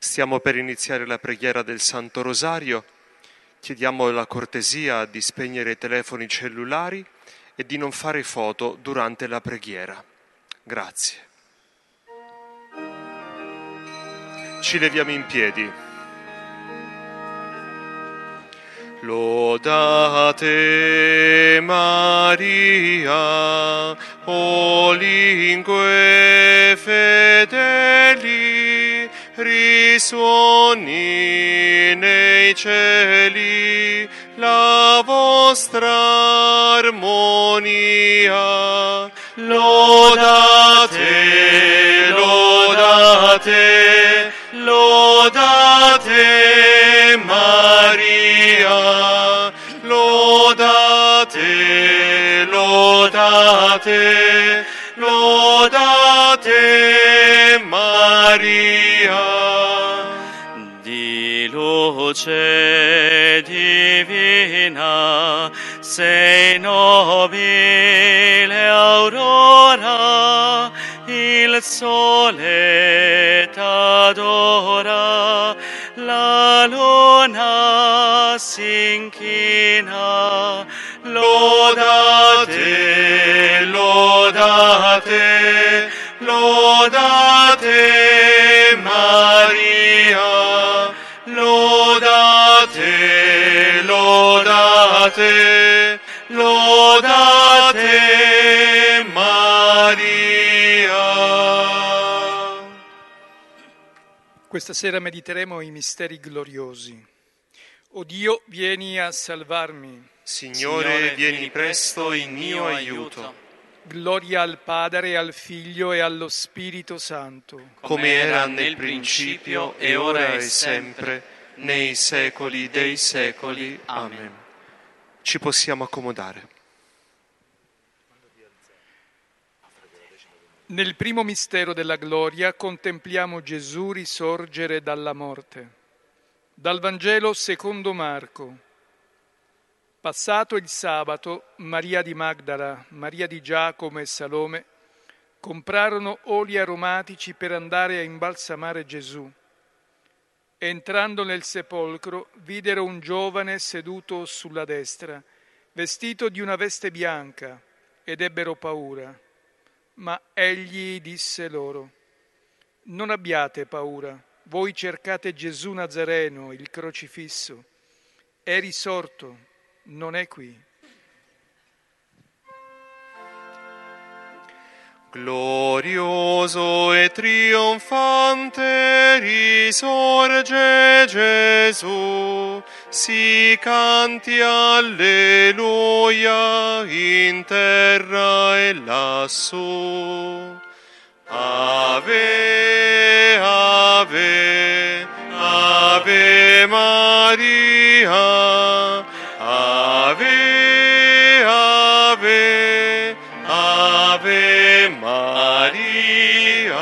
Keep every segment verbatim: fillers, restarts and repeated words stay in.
Stiamo per iniziare la preghiera del Santo Rosario. Chiediamo la cortesia di spegnere i telefoni cellulari e di non fare foto durante la preghiera. Grazie. Ci leviamo in piedi. Lodate Maria, o lingue fedeli, risuoni nei cieli la vostra armonia. Lodate, lodate, lodate Maria, lodate, lodate, lodate Maria. Di luce divina sei nobile aurora, il sole t'adora, la luna s'inchina. Lodate, lodate, lodate Maria, lodate, lodate, lodate Maria. Questa sera mediteremo i misteri gloriosi. O Dio, vieni a salvarmi. Signore, Signore vieni presto in mio aiuto. Gloria al Padre, al Figlio e allo Spirito Santo. Come era nel principio, e ora e sempre, nei secoli dei secoli. Amen. Ci possiamo accomodare. Nel primo mistero della gloria contempliamo Gesù risorgere dalla morte. Dal Vangelo secondo Marco. Passato il sabato, Maria di Magdala, Maria di Giacomo e Salome comprarono oli aromatici per andare a imbalsamare Gesù. Entrando nel sepolcro, videro un giovane seduto sulla destra, vestito di una veste bianca, ed ebbero paura. Ma egli disse loro: non abbiate paura, voi cercate Gesù Nazareno, il crocifisso. È risorto, non è qui. Glorioso e trionfante risorge Gesù, si canti alleluia in terra e lassù. Ave, ave, ave Maria, ave, ave, ave Maria.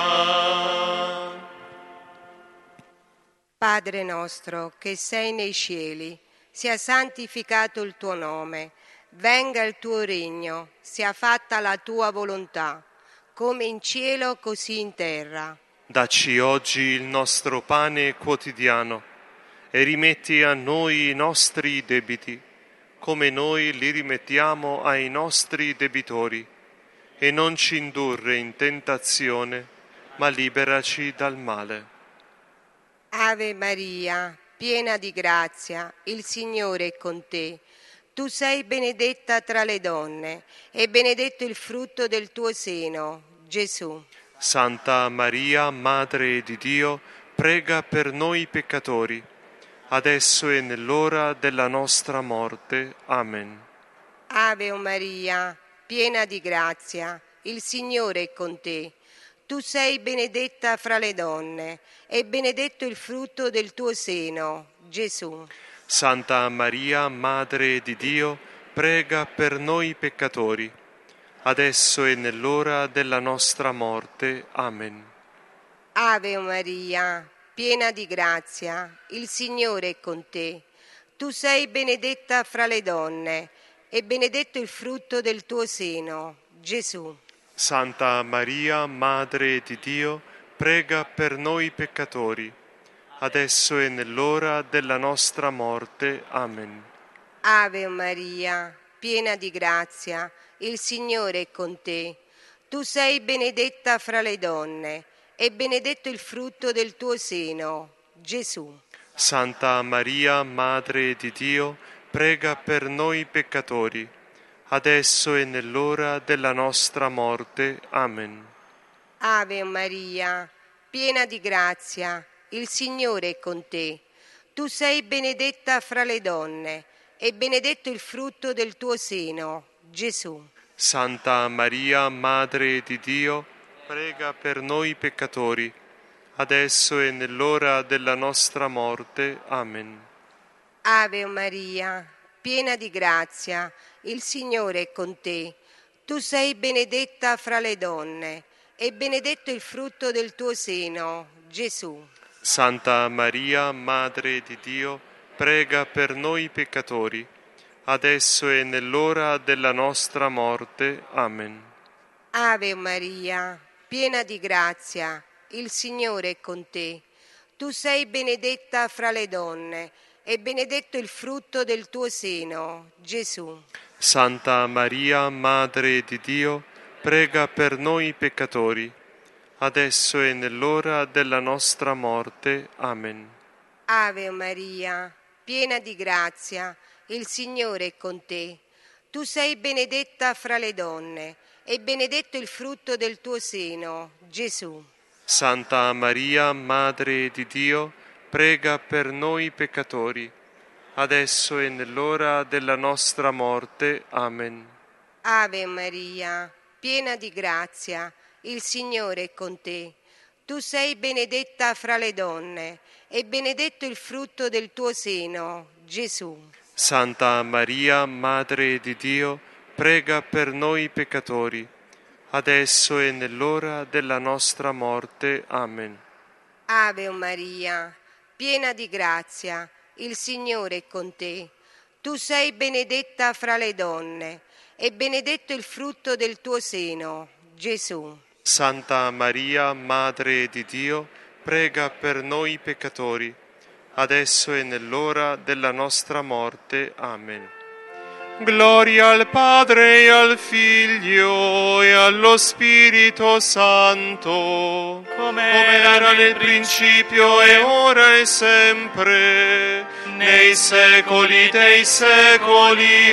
Padre nostro che sei nei cieli, sia santificato il tuo nome, venga il tuo regno, sia fatta la tua volontà, come in cielo così in terra. Dacci oggi il nostro pane quotidiano e rimetti a noi i nostri debiti, come noi li rimettiamo ai nostri debitori, e non ci indurre in tentazione, ma liberaci dal male. Ave Maria, piena di grazia, il Signore è con te. Tu sei benedetta tra le donne, e benedetto il frutto del tuo seno, Gesù. Santa Maria, Madre di Dio, prega per noi peccatori, adesso e nell'ora della nostra morte. Amen. Ave Maria, piena di grazia, il Signore è con te. Tu sei benedetta fra le donne, e benedetto il frutto del tuo seno, Gesù. Santa Maria, Madre di Dio, prega per noi peccatori, adesso e nell'ora della nostra morte. Amen. Ave Maria, piena di grazia, il Signore è con te. Tu sei benedetta fra le donne, e benedetto il frutto del tuo seno, Gesù. Santa Maria, Madre di Dio, prega per noi peccatori, adesso e nell'ora della nostra morte. Amen. Ave Maria, piena di grazia, il Signore è con te. Tu sei benedetta fra le donne, e benedetto il frutto del tuo seno, Gesù. Santa Maria, Madre di Dio, prega per noi peccatori, adesso e nell'ora della nostra morte. Amen. Ave Maria, piena di grazia, il Signore è con te. Tu sei benedetta fra le donne, e benedetto il frutto del tuo seno, Gesù. Santa Maria, Madre di Dio, prega per noi peccatori, adesso e nell'ora della nostra morte. Amen. Ave Maria, piena di grazia, il Signore è con te. Tu sei benedetta fra le donne, e benedetto il frutto del tuo seno, Gesù. Santa Maria, Madre di Dio, prega per noi peccatori, adesso e nell'ora della nostra morte. Amen. Ave Maria, piena di grazia, il Signore è con te. Tu sei benedetta fra le donne, e benedetto il frutto del tuo seno, Gesù. Santa Maria, Madre di Dio, prega per noi peccatori, adesso e nell'ora della nostra morte. Amen. Ave Maria, piena di grazia, il Signore è con te. Tu sei benedetta fra le donne, e benedetto il frutto del tuo seno, Gesù. Santa Maria, Madre di Dio, prega per noi peccatori, adesso e nell'ora della nostra morte. Amen. Ave Maria, piena di grazia, il Signore è con te. Tu sei benedetta fra le donne, e benedetto il frutto del tuo seno, Gesù. Santa Maria, Madre di Dio, prega per noi peccatori, adesso e nell'ora della nostra morte. Amen. Ave Maria, piena di grazia, il Signore è con te. Tu sei benedetta fra le donne, e benedetto il frutto del tuo seno, Gesù. Santa Maria, Madre di Dio, prega per noi peccatori, adesso e nell'ora della nostra morte. Amen. Gloria al Padre e al Figlio e allo Spirito Santo, come era nel principio e ora e sempre, nei secoli dei secoli.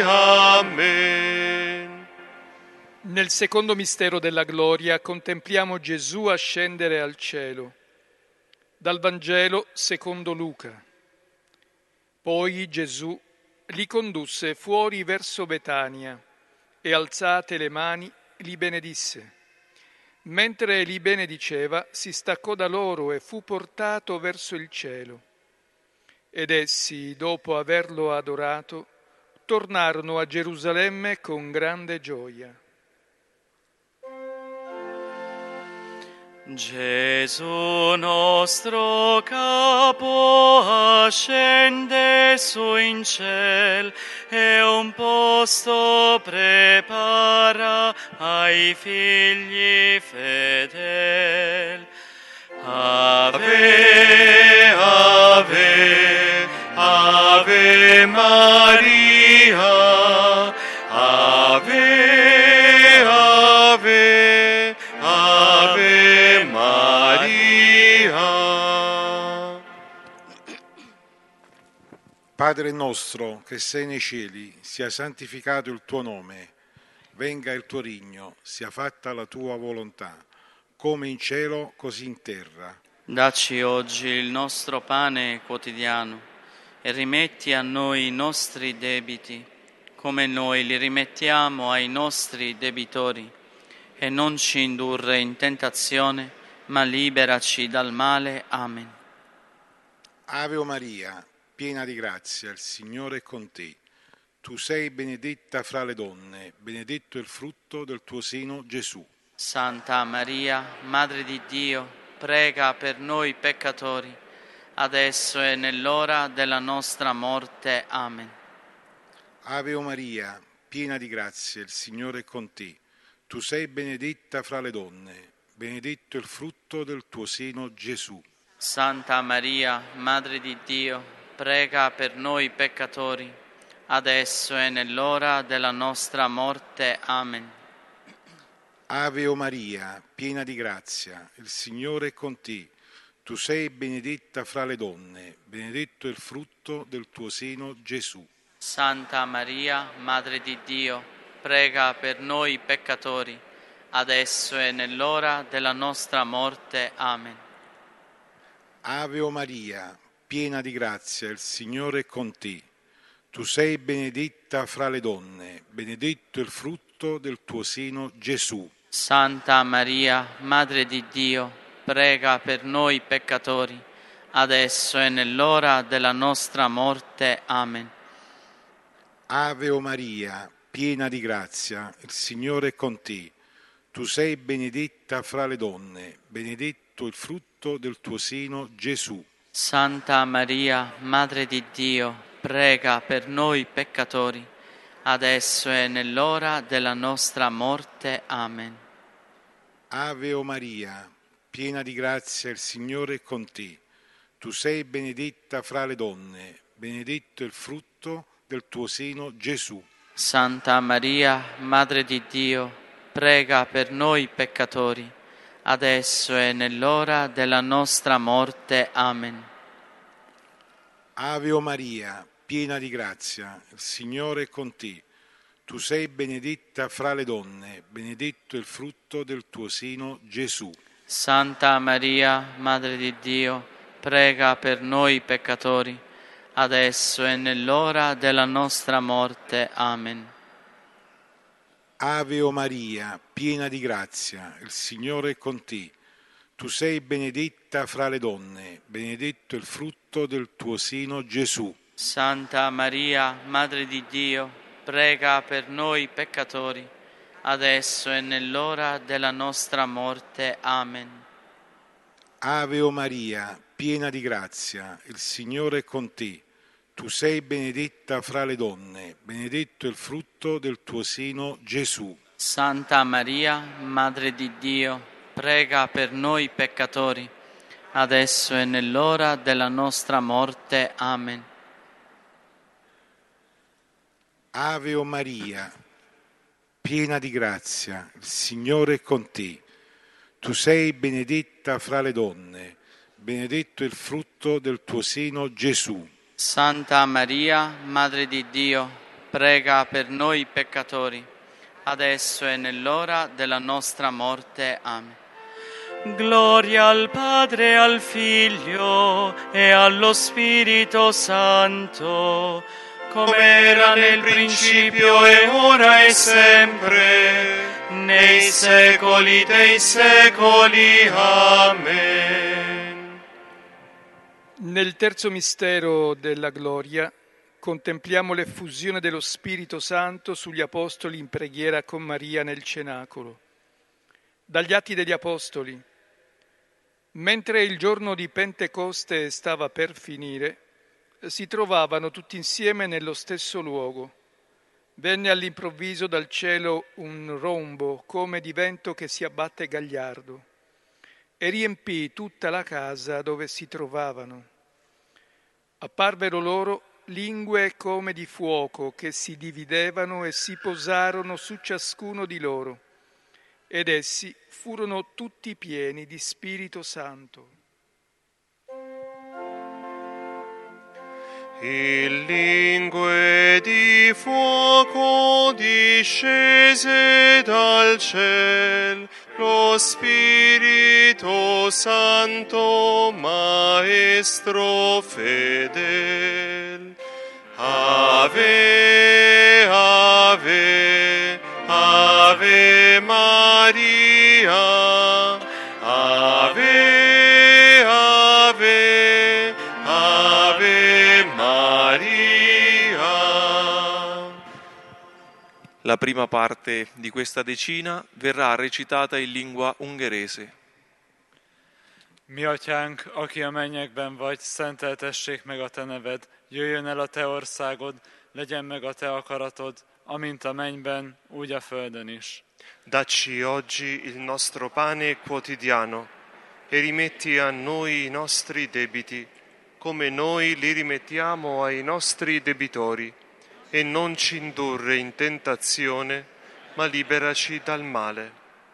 Amen. Nel secondo mistero della gloria contempliamo Gesù ascendere al cielo. Dal Vangelo secondo Luca. Poi Gesù li condusse fuori verso Betania e alzate le mani li benedisse. Mentre li benediceva si staccò da loro e fu portato verso il cielo. Ed essi, dopo averlo adorato, tornarono a Gerusalemme con grande gioia. Gesù nostro capo ascende su in ciel e un posto prepara ai figli fedeli. Ave, ave, ave Maria, ave, ave, ave Maria. Padre nostro che sei nei cieli, sia santificato il tuo nome, venga il tuo regno, sia fatta la tua volontà, come in cielo così in terra. Dacci oggi il nostro pane quotidiano e rimetti a noi i nostri debiti, come noi li rimettiamo ai nostri debitori, e non ci indurre in tentazione, ma liberaci dal male. Amen. Ave Maria, piena di grazia, il Signore è con te. Tu sei benedetta fra le donne, benedetto il frutto del tuo seno, Gesù. Santa Maria, Madre di Dio, prega per noi peccatori, adesso e nell'ora della nostra morte. Amen. Ave Maria, piena di grazia, il Signore è con te. Tu sei benedetta fra le donne, benedetto il frutto del tuo seno, Gesù. Santa Maria, Madre di Dio, prega per noi peccatori, adesso e nell'ora della nostra morte. Amen. Ave o Maria, piena di grazia, il Signore è con te. Tu sei benedetta fra le donne, benedetto è il frutto del tuo seno, Gesù. Santa Maria, Madre di Dio, prega per noi peccatori, adesso e nell'ora della nostra morte. Amen. Ave o Maria, piena di grazia, il Signore è con te. Tu sei benedetta fra le donne, benedetto è il frutto del tuo seno, Gesù. Santa Maria, Madre di Dio, prega per noi peccatori, adesso e nell'ora della nostra morte. Amen. Ave o Maria, piena di grazia, il Signore è con te. Tu sei benedetta fra le donne, benedetto il frutto del tuo seno, Gesù. Santa Maria, Madre di Dio, prega per noi peccatori, adesso e nell'ora della nostra morte. Amen. Ave o Maria, piena di grazia, il Signore è con te. Tu sei benedetta fra le donne, benedetto è il frutto del tuo seno, Gesù. Santa Maria, Madre di Dio, prega per noi peccatori, adesso e nell'ora della nostra morte. Amen. Ave o Maria, piena di grazia, il Signore è con te. Tu sei benedetta fra le donne, benedetto è il frutto del tuo seno, Gesù. Santa Maria, Madre di Dio, prega per noi peccatori, adesso e nell'ora della nostra morte. Amen. Ave o Maria, piena di grazia, il Signore è con te. Tu sei benedetta fra le donne, benedetto è il frutto del tuo seno, Gesù. Santa Maria, Madre di Dio, prega per noi peccatori, adesso e nell'ora della nostra morte. Amen. Ave o Maria, piena di grazia, il Signore è con te. Tu sei benedetta fra le donne, benedetto è il frutto del tuo seno, Gesù. Santa Maria, Madre di Dio, prega per noi peccatori, adesso e nell'ora della nostra morte. Amen. Ave o Maria, piena di grazia, il Signore è con te. Tu sei benedetta fra le donne, benedetto è il frutto del tuo seno, Gesù. Santa Maria, Madre di Dio, prega per noi peccatori, adesso e nell'ora della nostra morte. Amen. Gloria al Padre, al Figlio e allo Spirito Santo, come era nel principio e ora e sempre, nei secoli dei secoli. Amen. Nel terzo mistero della gloria contempliamo l'effusione dello Spirito Santo sugli Apostoli in preghiera con Maria nel cenacolo. Dagli Atti degli Apostoli. Mentre il giorno di Pentecoste stava per finire, si trovavano tutti insieme nello stesso luogo. Venne all'improvviso dal cielo un rombo come di vento che si abbatte gagliardo e riempì tutta la casa dove si trovavano. Apparvero loro lingue come di fuoco che si dividevano e si posarono su ciascuno di loro, ed essi furono tutti pieni di Spirito Santo. E lingue di fuoco discese dal ciel, lo Spirito Santo, Maestro fedel. Ave, ave, ave Maria, ave, ave, ave Maria. La prima parte di questa decina verrà recitata in lingua ungherese. Mi atyánk, aki a mennyekben vagy, szenteltessék meg a te neved, jöjjön el a te országod, legyen meg a te akaratod, amint a mennyben, úgy a földön is. Dacci oggi il nostro pane quotidiano e rimetti a noi i nostri debiti, come noi li rimettiamo ai nostri debitori, e non ci indurre in tentazione, ma liberaci dal male.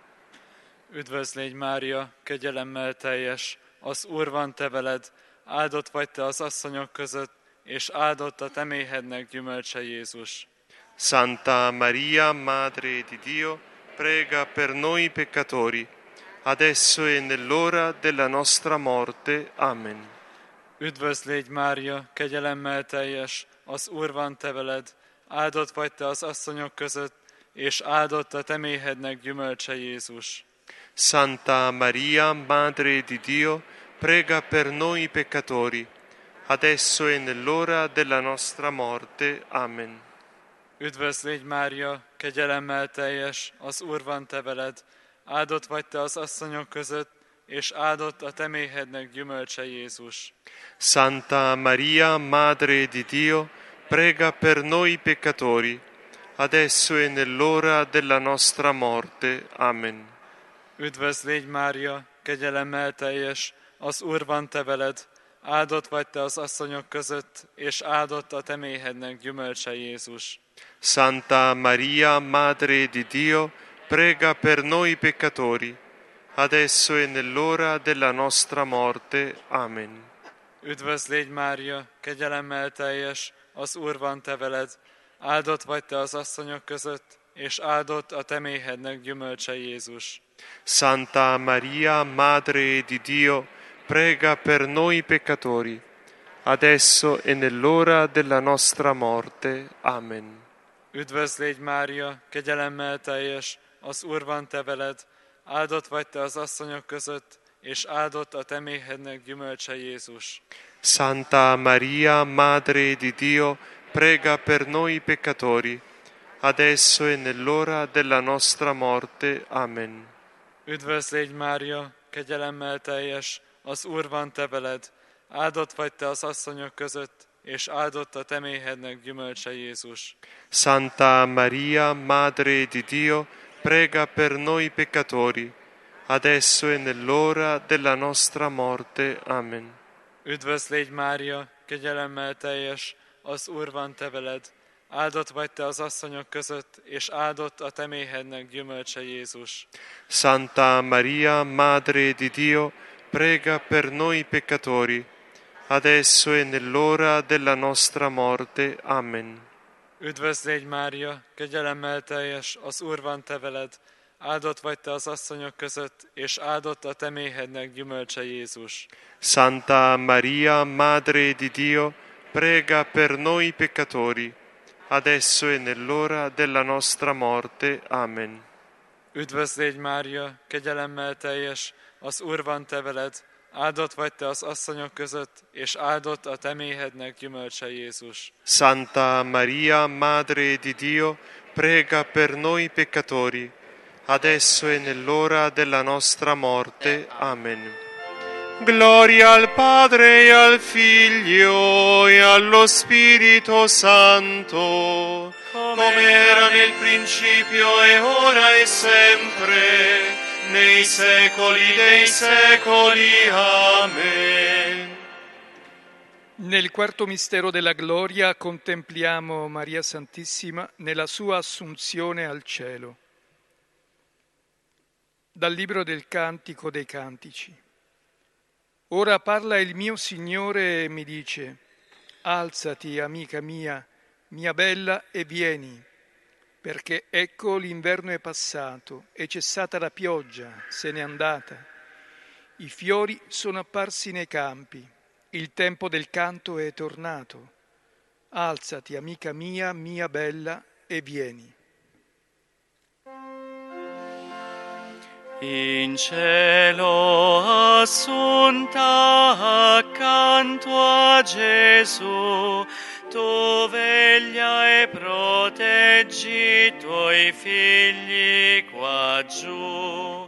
Üdvözl légy, Mária, kegyelemmel teljes, az Úr van te veled, áldott vagy te az asszonyok között, és áldott a te méhednek gyümölcse Jézus. Santa Maria, Madre di Dio, prega per noi peccatori, adesso e nell'ora della nostra morte. Amen. Üdvözl légy, Mária, kegyelemmel teljes, az Úr van te veled, áldott vagy te az asszonyok között, és áldott a te méhednek gyümölcse Jézus. Santa Maria, Madre di Dio, prega per noi peccatori, adesso e nell'ora della nostra morte. Amen. Üdvözl légy, Mária, kegyelemmel teljes, az Úr van te veled, áldott vagy te az asszonyok között, és áldott a te méhednek gyümölcse Jézus. Santa Maria, Madre di Dio, prega per noi peccatori, adesso e nell'ora della nostra morte. Amen. Üdvözl légy, Mária, kegyelemmel teljes, az Úr van te veled, áldott vagy te az asszonyok között, és áldott a te méhednek gyümölcse Jézus. Santa Maria, Madre di Dio, prega per noi peccatori, adesso e nell'ora della nostra morte. Amen. Üdvözl légy, Mária, kegyelemmel teljes, az Úr van te veled, áldott vagy te az asszonyok között, és áldott a te méhednek gyümölcse Jézus. Santa Maria, Madre di Dio, prega per noi peccatori, adesso e nell'ora della nostra morte. Amen. Üdvözl légy, Mária, kegyelemmel teljes, az Úr van te veled, áldott vagy te az asszonyok között, és áldott a te méhednek gyümölcse Jézus. Santa Maria, Madre di Dio, prega per noi peccatori, adesso e nell'ora della nostra morte. Amen. Üdvözl légy, Mária, kegyelemmel teljes, az Úr van te veled, áldott vagy te az asszonyok között, és áldott a te méhednek gyümölcse Jézus. Santa Maria, Madre di Dio, prega per noi peccatori, adesso e nell'ora della nostra morte. Amen. Üdvözl légy, Mária, kegyelemmel teljes, az Úr van te veled, áldott vagy te az asszonyok között, és áldott a te méhednek gyümölcse Jézus. Santa Maria, Madre di Dio, prega per noi peccatori, adesso e nell'ora della nostra morte. Amen. Üdvözl légy, Mária, kegyelemmel teljes, az Úr van te veled, áldott vagy te az asszonyok között, és áldott a te méhednek gyümölcse Jézus. Santa Maria, Madre di Dio, prega per noi peccatori, adesso e nell'ora della nostra morte. Amen. Üdvözl légy, Mária, kegyelemmel teljes, az Úr van te veled, áldott vagy te az asszonyok között, és áldott a te méhednek gyümölcse Jézus. Santa Maria, Madre di Dio, prega per noi peccatori, adesso e nell'ora della nostra morte. Amen. Gloria al Padre e al Figlio e allo Spirito Santo, come era nel principio e ora e sempre, nei secoli dei secoli. Amen. Nel quarto mistero della gloria contempliamo Maria Santissima nella sua assunzione al cielo. Dal libro del Cantico dei Cantici. Ora parla il mio Signore e mi dice: alzati, amica mia, mia bella, e vieni, perché ecco l'inverno è passato, è cessata la pioggia, se n'è andata. I fiori sono apparsi nei campi, il tempo del canto è tornato. Alzati, amica mia, mia bella, e vieni. In cielo assunta accanto a Gesù, tu veglia e proteggi i tuoi figli qua giù.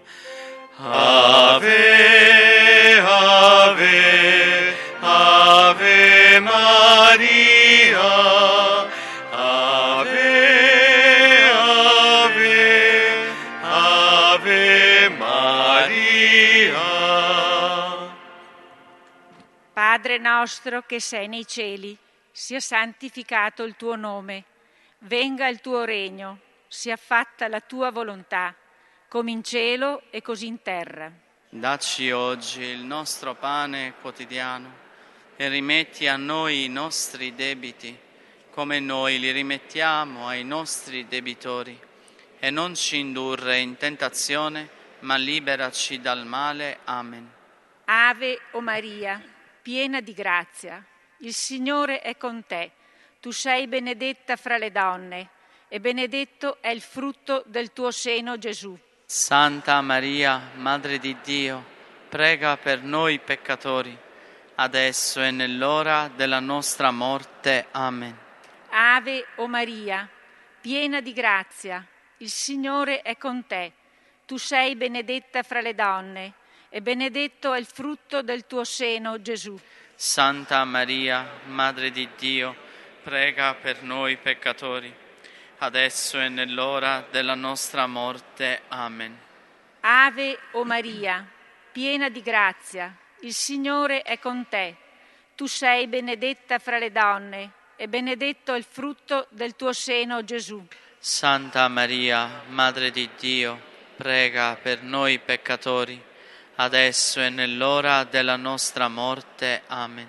Ave, ave, ave Maria. Maria, Padre nostro che sei nei cieli, sia santificato il tuo nome, venga il tuo regno, sia fatta la tua volontà, come in cielo e così in terra. Dacci oggi il nostro pane quotidiano e rimetti a noi i nostri debiti, come noi li rimettiamo ai nostri debitori. E non ci indurre in tentazione, ma liberaci dal male. Amen. Ave o Maria, piena di grazia, il Signore è con te. Tu sei benedetta fra le donne, e benedetto è il frutto del tuo seno, Gesù. Santa Maria, Madre di Dio, prega per noi peccatori, adesso e nell'ora della nostra morte. Amen. Ave o Maria, piena di grazia, il Signore è con te. Tu sei benedetta fra le donne, e benedetto è il frutto del tuo seno, Gesù. Santa Maria, Madre di Dio, prega per noi peccatori, adesso e nell'ora della nostra morte. Amen. Ave o Maria, piena di grazia, il Signore è con te. Tu sei benedetta fra le donne, e benedetto è il frutto del tuo seno, Gesù. Santa Maria, Madre di Dio, prega per noi peccatori, adesso e nell'ora della nostra morte. Amen.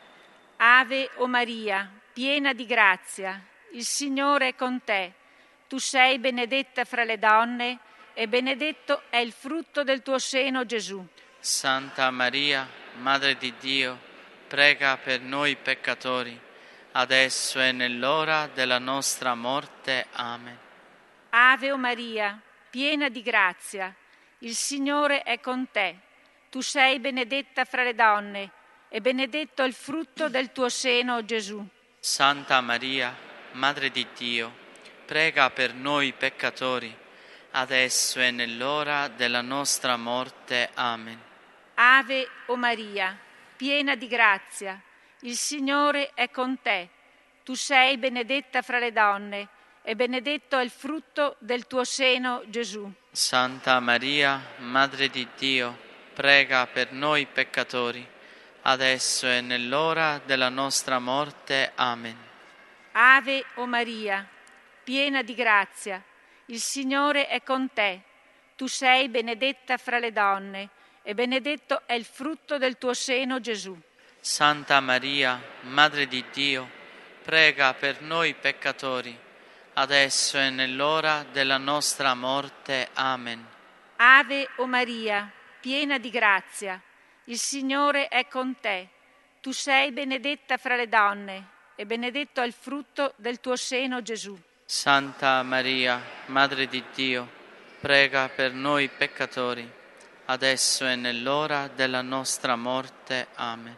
Ave o Maria, piena di grazia, il Signore è con te. Tu sei benedetta fra le donne, e benedetto è il frutto del tuo seno, Gesù. Santa Maria, Madre di Dio, prega per noi peccatori, adesso e nell'ora della nostra morte. Amen. Ave o Maria, piena di grazia, il Signore è con te. Tu sei benedetta fra le donne, e benedetto è il frutto del tuo seno, Gesù. Santa Maria, Madre di Dio, prega per noi peccatori, adesso e nell'ora della nostra morte. Amen. Ave o Maria, piena di grazia, il Signore è con te. Tu sei benedetta fra le donne, e benedetto è il frutto del tuo seno, Gesù. Santa Maria, Madre di Dio, prega per noi peccatori, adesso e nell'ora della nostra morte. Amen. Ave o Maria, piena di grazia, il Signore è con te. Tu sei benedetta fra le donne, e benedetto è il frutto del tuo seno, Gesù. Santa Maria, Madre di Dio, prega per noi peccatori, adesso e nell'ora della nostra morte. Amen. Ave o Maria, piena di grazia, il Signore è con te. Tu sei benedetta fra le donne, e benedetto è il frutto del tuo seno, Gesù. Santa Maria, Madre di Dio, prega per noi peccatori, adesso e nell'ora della nostra morte. Amen.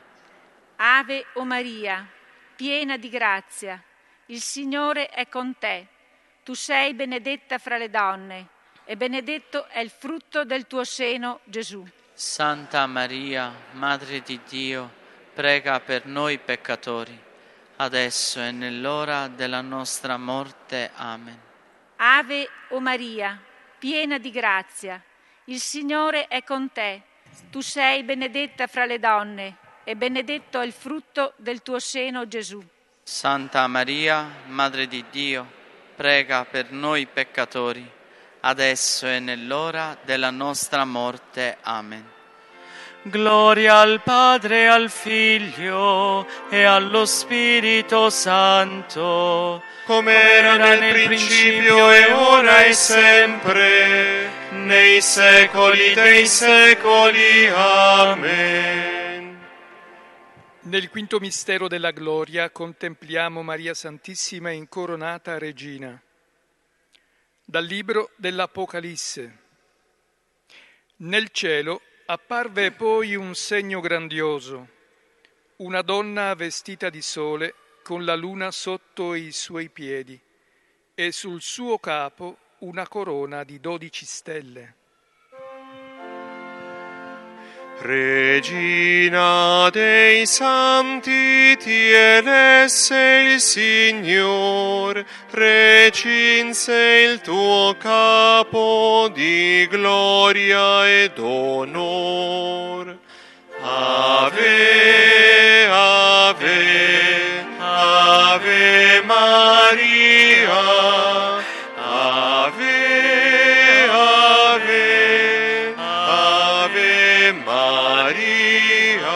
Ave o Maria, piena di grazia, il Signore è con te. Tu sei benedetta fra le donne, e benedetto è il frutto del tuo seno, Gesù. Santa Maria, Madre di Dio, prega per noi peccatori, adesso e nell'ora della nostra morte. Amen. Ave o Maria, piena di grazia, il Signore è con te. Tu sei benedetta fra le donne, e benedetto è il frutto del tuo seno, Gesù. Santa Maria, Madre di Dio, prega per noi peccatori, adesso e nell'ora della nostra morte. Amen. Gloria al Padre, al Figlio e allo Spirito Santo, come era nel principio e ora e sempre, nei secoli dei secoli. Amen. Nel quinto mistero della gloria contempliamo Maria Santissima incoronata Regina. Dal libro dell'Apocalisse. Nel cielo apparve poi un segno grandioso, una donna vestita di sole con la luna sotto i suoi piedi e sul suo capo una corona di dodici stelle. Regina dei santi, ti elesse il Signor, recinse il tuo capo di gloria ed onor. Ave, Ave, Ave Maria, Ave, Ave, Ave Maria.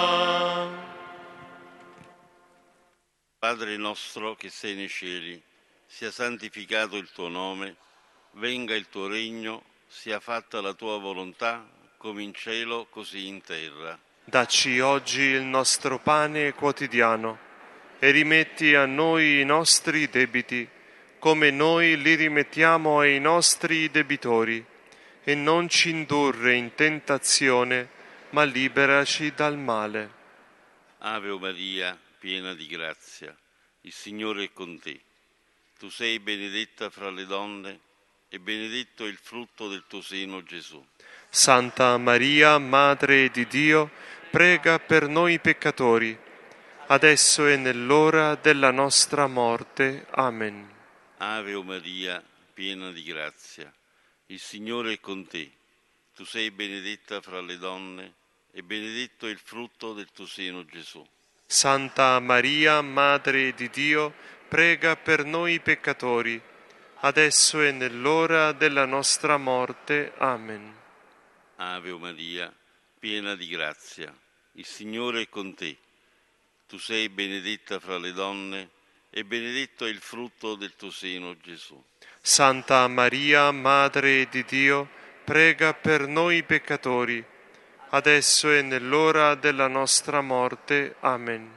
Padre nostro che sei nei cieli, sia santificato il tuo nome, venga il tuo regno, sia fatta la tua volontà, come in cielo, così in terra. Dacci oggi il nostro pane quotidiano e rimetti a noi i nostri debiti, come noi li rimettiamo ai nostri debitori, e non ci indurre in tentazione, ma liberaci dal male. Ave Maria, piena di grazia, il Signore è con te. Tu sei benedetta fra le donne, e benedetto è il frutto del tuo seno, Gesù. Santa Maria, Madre di Dio, prega per noi peccatori, adesso e nell'ora della nostra morte. Amen. Ave Maria, piena di grazia, il Signore è con te. Tu sei benedetta fra le donne, e benedetto è il frutto del tuo seno, Gesù. Santa Maria, Madre di Dio, prega per noi peccatori, adesso e nell'ora della nostra morte. Amen. Ave Maria, piena di grazia, il Signore è con te. Tu sei benedetta fra le donne, e benedetto è il frutto del tuo seno, Gesù. Santa Maria, Madre di Dio, prega per noi peccatori, adesso e nell'ora della nostra morte. Amen.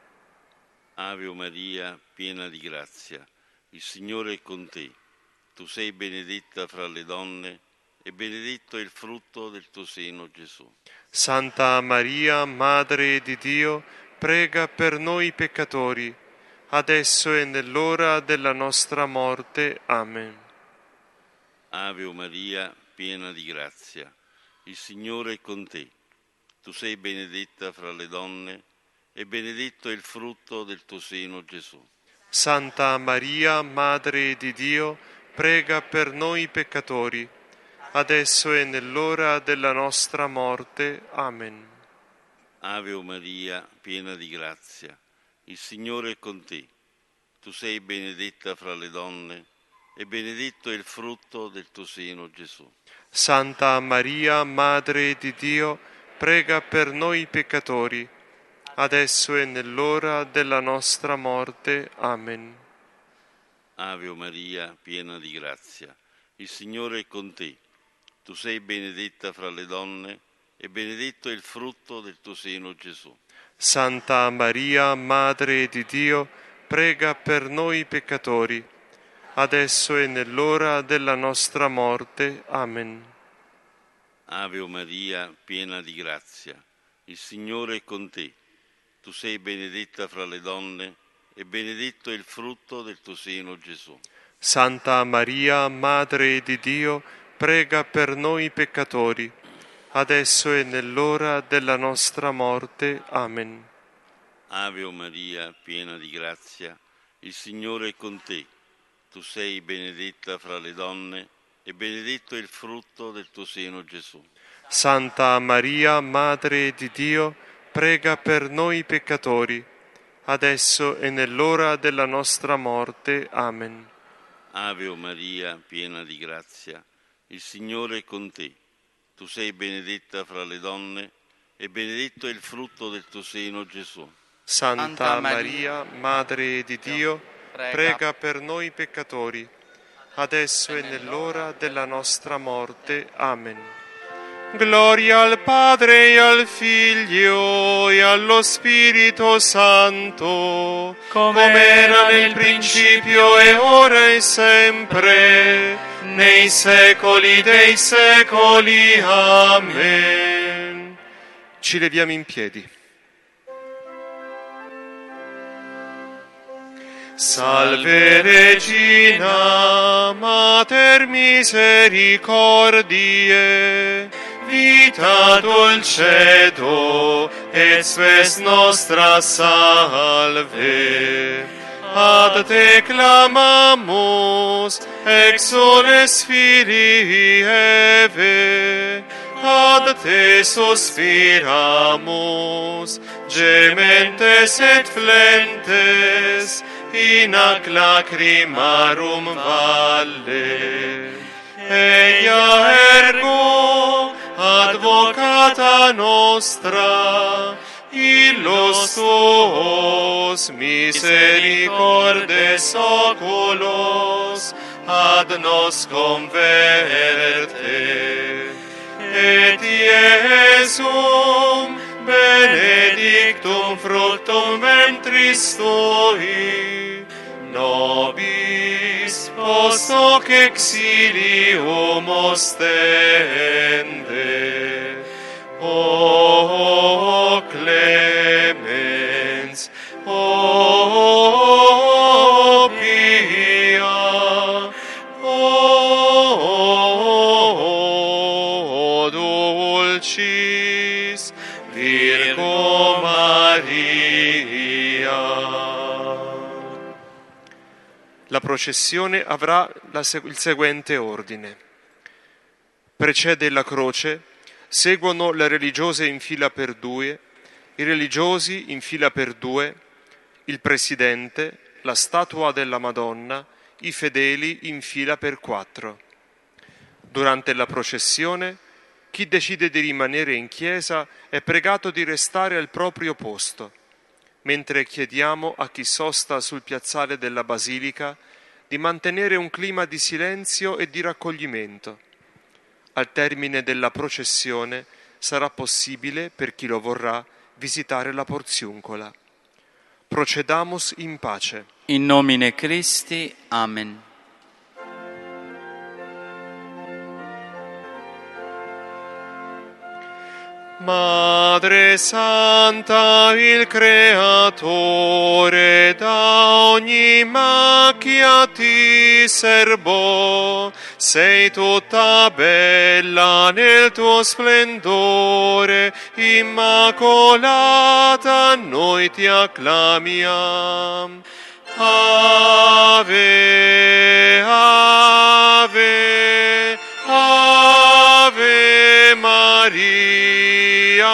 Ave Maria, piena di grazia, il Signore è con te. Tu sei benedetta fra le donne, e benedetto è il frutto del tuo seno, Gesù. Santa Maria, Madre di Dio, prega per noi peccatori, adesso e nell'ora della nostra morte. Amen. Ave Maria, piena di grazia, il Signore è con te. Tu sei benedetta fra le donne, e benedetto è il frutto del tuo seno, Gesù. Santa Maria, Madre di Dio, prega per noi peccatori, adesso e nell'ora della nostra morte. Amen. Ave Maria, piena di grazia, il Signore è con te. Tu sei benedetta fra le donne, e benedetto è il frutto del tuo seno, Gesù. Santa Maria, Madre di Dio, prega per noi peccatori, adesso e nell'ora della nostra morte. Amen. Ave Maria, piena di grazia, il Signore è con te. Tu sei benedetta fra le donne, e benedetto è il frutto del tuo seno, Gesù. Santa Maria, Madre di Dio, prega per noi peccatori, adesso e nell'ora della nostra morte. Amen. Ave Maria, piena di grazia, il Signore è con te. Tu sei benedetta fra le donne, e benedetto è il frutto del tuo seno, Gesù. Santa Maria, Madre di Dio, prega per noi peccatori, adesso e nell'ora della nostra morte. Amen. Ave Maria, piena di grazia, il Signore è con te. Tu sei benedetta fra le donne, e benedetto è il frutto del tuo seno, Gesù. Santa Maria, Madre di Dio, prega per noi peccatori, adesso e nell'ora della nostra morte. Amen. Ave Maria, piena di grazia, il Signore è con te. Tu sei benedetta fra le donne, e benedetto è il frutto del tuo seno, Gesù. Santa, Santa Maria, Maria, Madre di Dio, prega. prega per noi peccatori, adesso e nell'ora della nostra morte. Amen. Gloria al Padre e al Figlio e allo Spirito Santo, come era nel principio e ora e sempre, nei secoli dei secoli. Amen. Ci leviamo in piedi. Salve Regina, Mater misericordiae, vita dulcedo, et spes nostra salve. Ad te clamamus, exules filii Eve, ad te suspiramus, gementes et flentes, in ac lacrimarum valle. Eia ergo, advocata nostra, illos tuos misericordes oculos ad nos converte. Et Iesum benedictum fructum ventris tui, nobis post hoc exilium ostende. O clemens, o pia, o dulcis Virgo Maria. La processione avrà la, il seguente ordine. Precede la croce, seguono le religiose in fila per due, i religiosi in fila per due, il presidente, la statua della Madonna, i fedeli in fila per quattro. Durante la processione, chi decide di rimanere in chiesa è pregato di restare al proprio posto, mentre chiediamo a chi sosta sul piazzale della Basilica di mantenere un clima di silenzio e di raccoglimento. Al termine della processione sarà possibile, per chi lo vorrà, visitare la Porziuncola. Procedamus in pace. In nomine Christi. Amen. Madre Santa, il Creatore, da ogni macchia ti serbò, sei tutta bella nel tuo splendore, immacolata noi ti acclamiam. Ave, ave, ave Maria,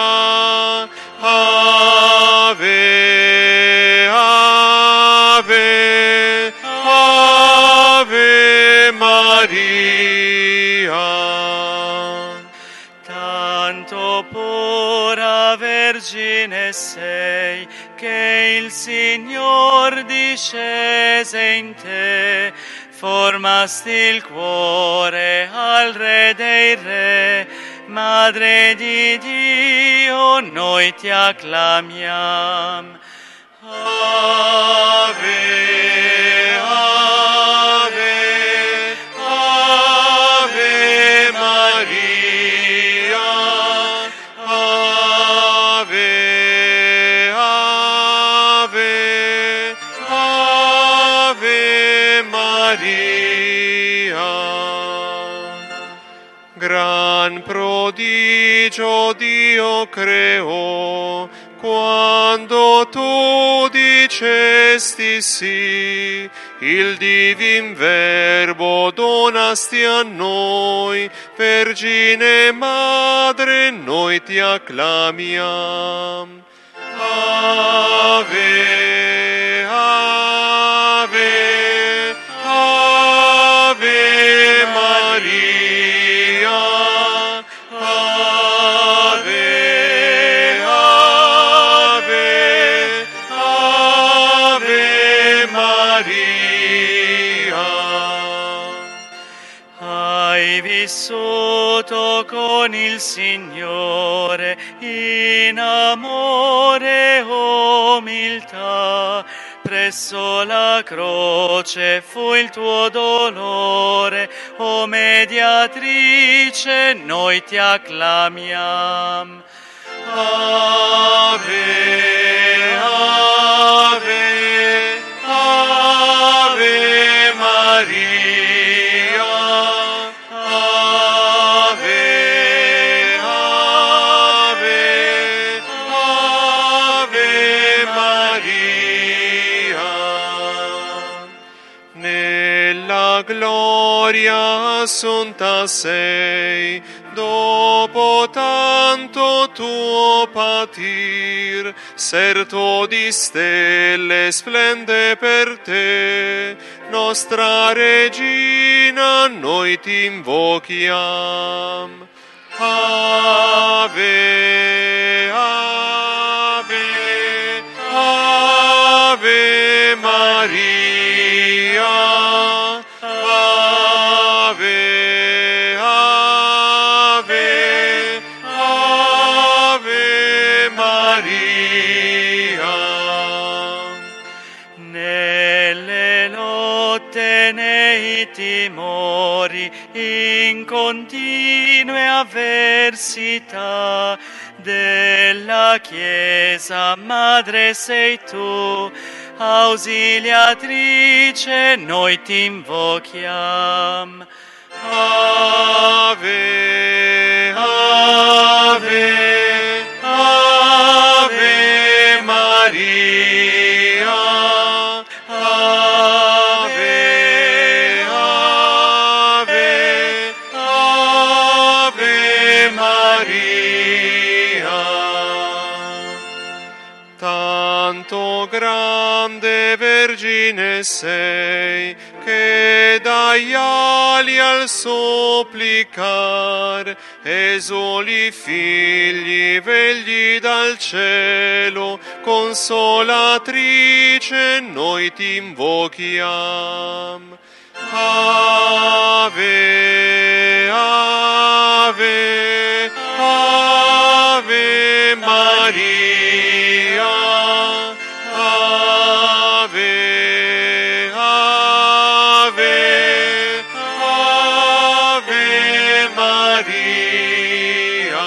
ave, ave, ave Maria. Tanto pura Vergine sei, che il Signor discese in te, formasti il cuore al Re dei Re. Madre di Dio, noi ti acclamiam. Ave, ave, ave Maria, ave, ave, ave Maria. Gran prodigio Dio creò, quando tu dicesti sì, il divin Verbo donasti a noi, Vergine Madre, noi ti acclamiam. Ave, ave, ave Maria. Vissuto con il Signore in amore e umiltà, presso la croce fu il tuo dolore, o mediatrice, noi ti acclamiam. Ave, ave, ave Maria. Gloria gloria assunta sei, dopo tanto tuo patir, serto di stelle splende per te, nostra Regina, noi ti invochiam. Ave, ave, ave Maria, ave, ave, ave Maria. Nelle lotte, nei timori, in continue avversità della Chiesa, Madre sei tu, ausiliatrice, noi ti invochiam. Ave, ave, ave Maria, ave, ave, ave Maria. Tanto grande Vergine sei, che dagli ali al supplicar esuli figli vegli dal cielo, consolatrice noi ti invochiam. Ave, ave, ave Maria, ave, ave, ave Maria.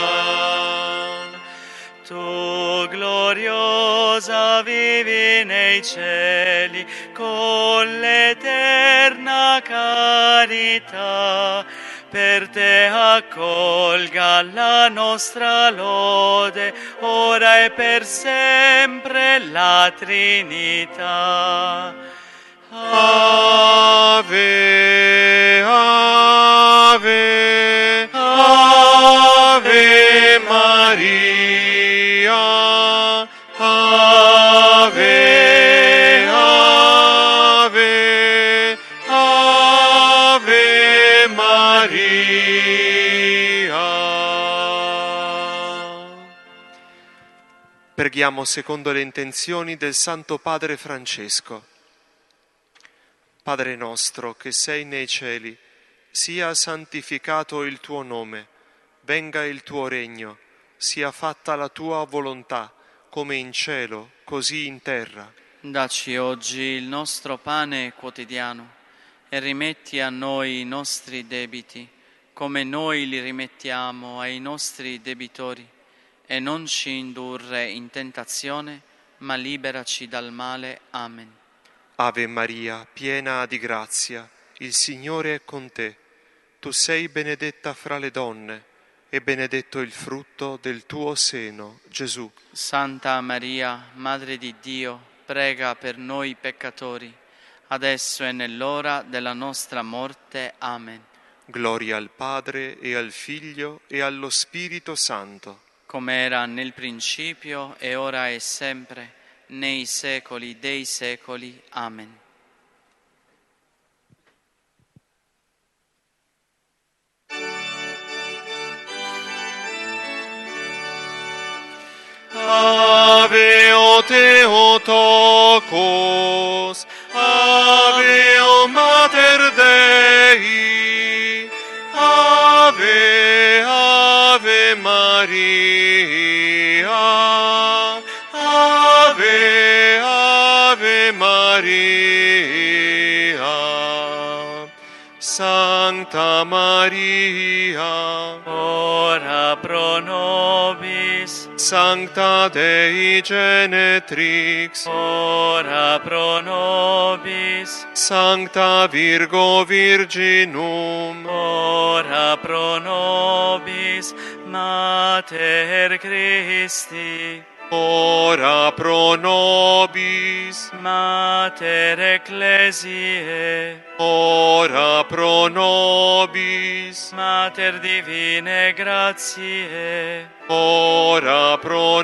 Tu gloriosa vivi nei cieli con l'eterna carità, per te accolga la nostra lode, ora e per sempre la Trinità. Ave, ave, ave Maria, ave, ave, ave Maria. Preghiamo secondo le intenzioni del Santo Padre Francesco. Padre nostro che sei nei cieli, sia santificato il tuo nome, venga il tuo regno, sia fatta la tua volontà, come in cielo, così in terra. Dacci oggi il nostro pane quotidiano e rimetti a noi i nostri debiti, come noi li rimettiamo ai nostri debitori, e non ci indurre in tentazione, ma liberaci dal male. Amen. Ave Maria, piena di grazia, il Signore è con te. Tu sei benedetta fra le donne, e benedetto il frutto del tuo seno, Gesù. Santa Maria, Madre di Dio, prega per noi peccatori, adesso e nell'ora della nostra morte. Amen. Gloria al Padre, e al Figlio, e allo Spirito Santo. Come era nel principio, e ora e sempre, nei secoli dei secoli. Amen. Ave o Theotokos, Ave o Mater Dei, Ave, Ave Maria, Ave, Ave Maria, Sancta Maria, ora pro nobis, Sancta Dei Genetrix, ora pro nobis, Sancta Virgo Virginum, ora pro nobis, Mater Christi, ora pro nobis, Mater Ecclesiae, ora pro nobis, Mater Divine Gratiae, ora pro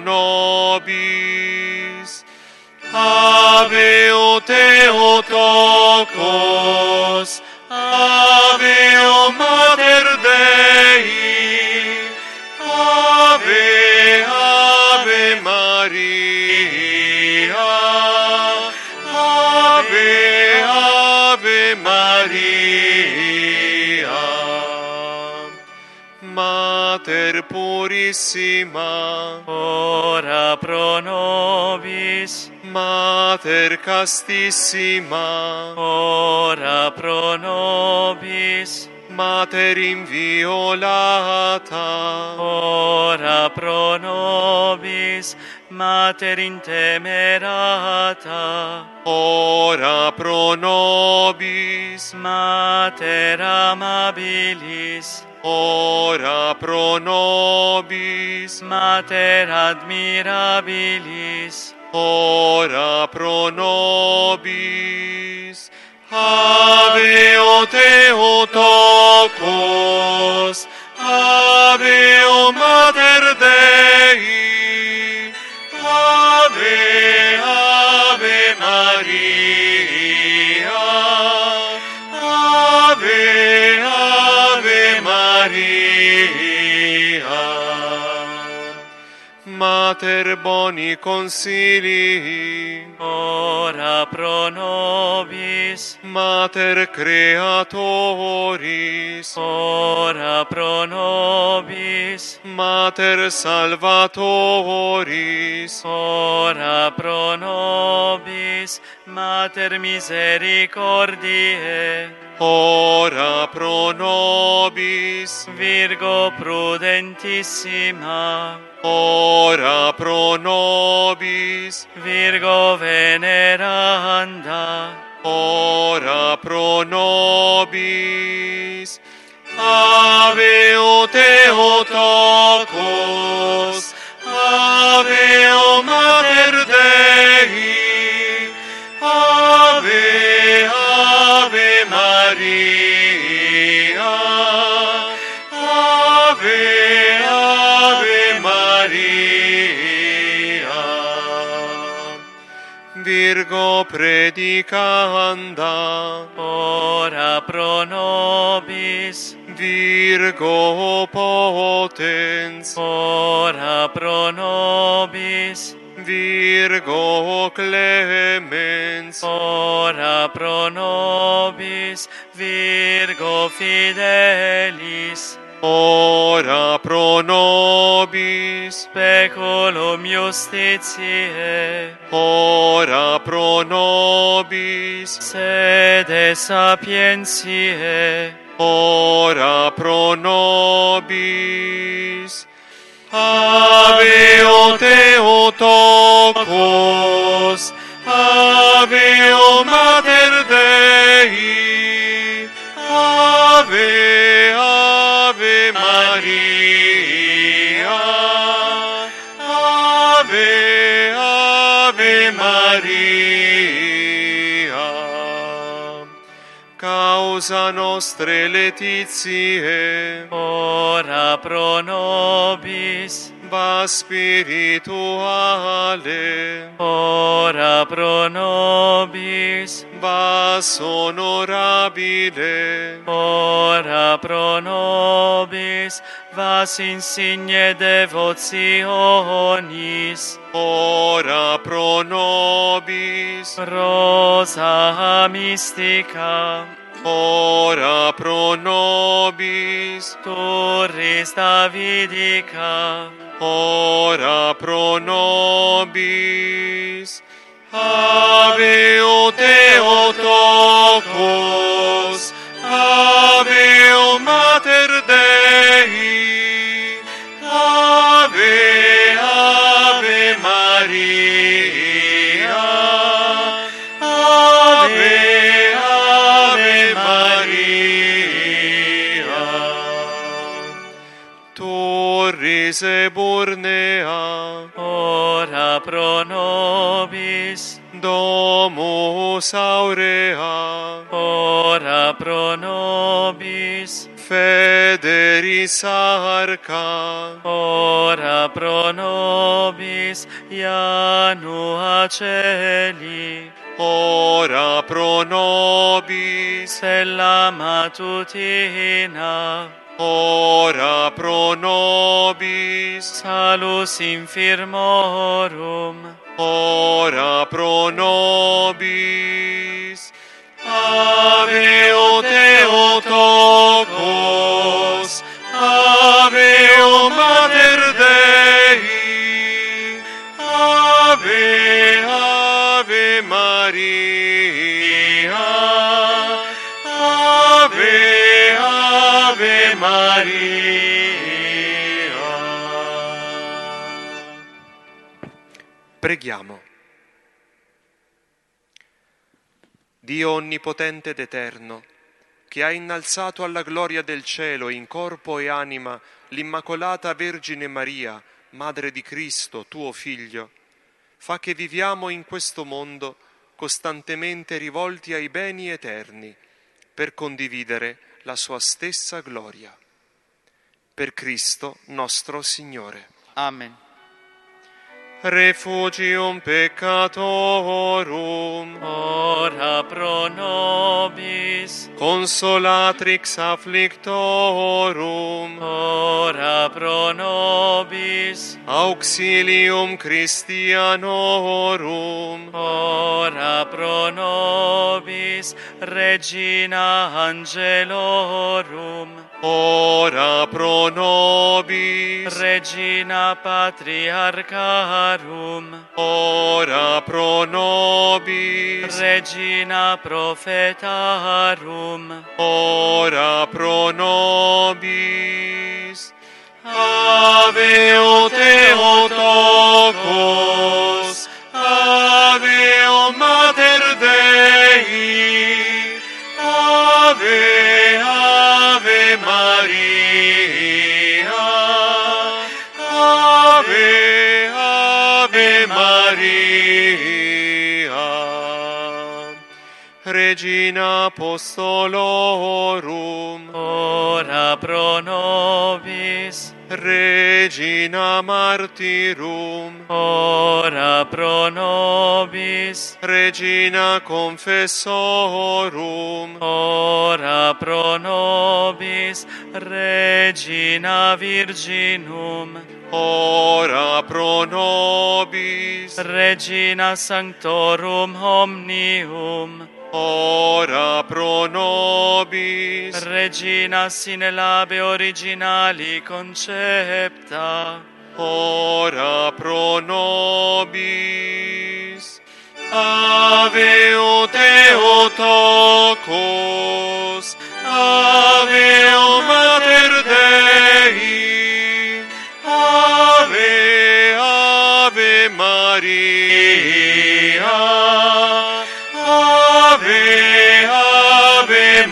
nobis. Ave o Theotokos, Ave o Mater Dei, Ave, Ave Maria, Ave, Ave Maria, Mater purissima, ora pro nobis, Mater castissima, ora pro nobis, Mater inviolata, ora pro nobis, Mater intemerata, ora pro nobis, Mater amabilis, ora pro nobis, Mater admirabilis, ora pro nobis. Ave o Theotokos, Ave o Mater Dei, Ave, Ave Maria, Ave, Ave Maria. Mater boni consilii, ora pro nobis, Mater creatoris, ora pro nobis, Mater salvatoris, ora pro nobis, Mater misericordiae, ora pro nobis, Virgo prudentissima, ora pro nobis, Virgo veneranda, ora pro nobis. Ave o Theotokos, Ave o Mater Dei, Ave, Ave Maria, Ave, Ave Maria. Virgo predicanda, ora pro nobis, Virgo potens, ora pro nobis, Virgo clemens, ora pro nobis, Virgo fidelis, ora pro nobis, speculum justitiae, ora pro nobis, sede sapientiae, ora pro nobis. Ave o Theotokos, Ave o Mater Dei, Ave, Ave Maria, Ave, Ave Maria. Causa nostre laetitiae, ora pro nobis, va spirituale, ora pro nobis, vas onorabile, ora pro nobis, vas insigne devotionis, ora pro nobis, rosa mystica, ora pro nobis, turris Davidica, ora pro nobis. Ave o Theotokos, Ave o Mater Dei, Ave, Ave Maria, Ave, Ave Maria. Tu morris eburnea, ora pro nobis, Domus aurea, ora pro nobis, Federis arca, ora pro nobis, Janua Celi, ora pro nobis, Stella matutina, ora pro nobis, Salus infirmorum, ora pro nobis. Ave o Theotokos, Ave o Mater Dei, Ave, Ave Maria, Ave, Ave Maria. Preghiamo. Dio onnipotente ed eterno, che ha innalzato alla gloria del cielo in corpo e anima l'Immacolata Vergine Maria, Madre di Cristo, tuo Figlio, fa che viviamo in questo mondo costantemente rivolti ai beni eterni, per condividere la sua stessa gloria. Per Cristo nostro Signore. Amen. Refugium peccatorum, ora pro nobis, consolatrix afflictorum, ora pro nobis, auxilium Christianorum, ora pro nobis, Regina Angelorum, ora pro nobis, Regina Patriarcharum, ora pro nobis, Regina Prophetarum, ora pro nobis. Ave o Theotokos, Ave o Mater Dei, Ave, Ave Maria, Ave, Ave Maria. Regina Apostolorum, ora pro nobis, Regina Martyrum, ora pro nobis, Regina Confessorum, ora pro nobis, Regina Virginum, ora pro nobis, Regina Sanctorum Omnium, ora pro nobis, Regina sine labe originali concepta, ora pro nobis. Ave o Theotokos, Ave o Mater Dei, Ave, Ave Maria, Ave, Ave